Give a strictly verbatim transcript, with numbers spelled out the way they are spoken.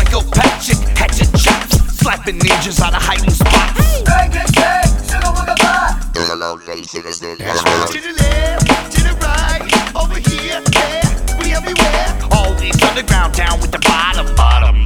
psychopathic, hatchet chops, slapping ninjas out of hiding spots. Bang, bang, bang, sugar with a pie. That's right. To the left, to the right, over here, there, we everywhere. Always underground, down with the bottom, bottom.